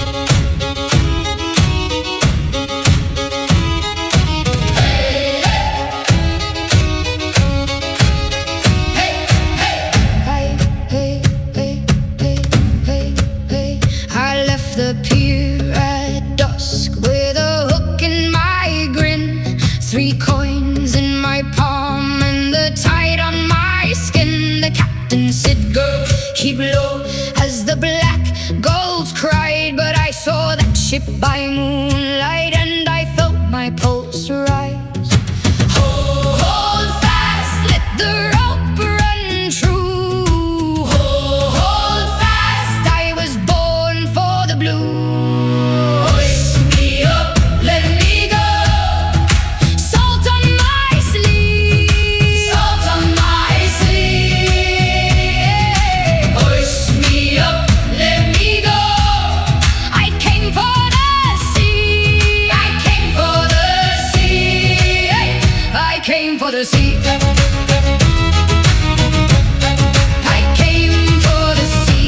The pier at dusk with a hook in my grin, 3 coins in my palm and the tide on my skin. The captain said, "Girl, keep low," as the black gulls cried. But I saw that ship by moonlight and I felt my pulse rise. Hold fast, let the rope run true. Hold fast, I was born for the blue. Hoist me up, let me go. Salt on my sleeve, salt on my sleeve. Hoist me up, let me go. I came for the sea, I came for the sea, I came for the sea. I came for the sea.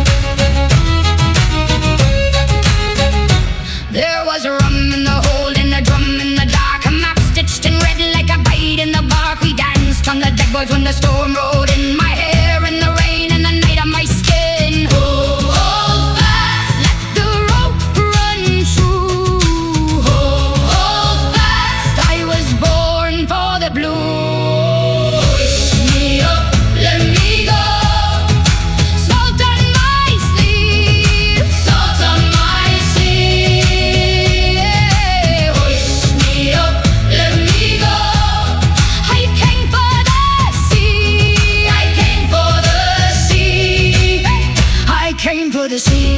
There was a rum in the hold and a drum in the dark, a map stitched in red like a bite in the bark. We danced on the deckboards when the storm rode in, my hair in the rain and the night on my skin. Hold fast, let the rope run true. Hold fast, I was born for the blue. Hoist me up, let me go. Salt on my sleeve, salt on my sleeve. Hoist me up, let me go. I came for the sea, I came for the sea, I came for the sea.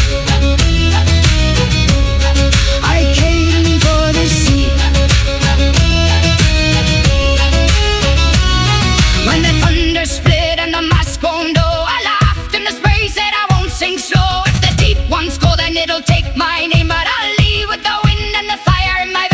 I came for the sea. When the thunder split and the mast groaned, oh, I laughed and the spray said I won't sink slow. If the deep ones go, then it'll take my name, but I'll leave with the wind and the fire in my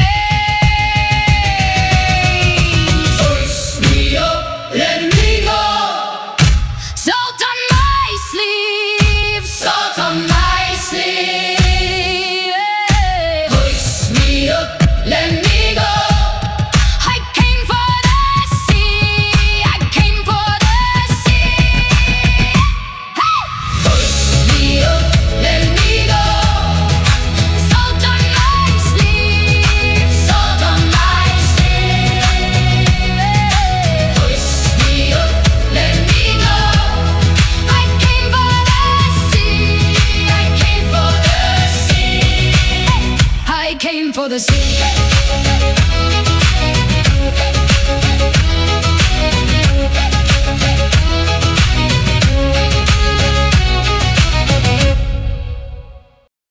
veins. Hoist me up, let me go. Salt on my sleeve, salt on my sleeve. Hoist me up, let me go. I came for the sea, I came for the sea. Hoist me up, let me go. Salt on my sleeve, salt on my sleeve. Hoist me up, let me go. I came for the sea, I came for the sea, I came for the sea.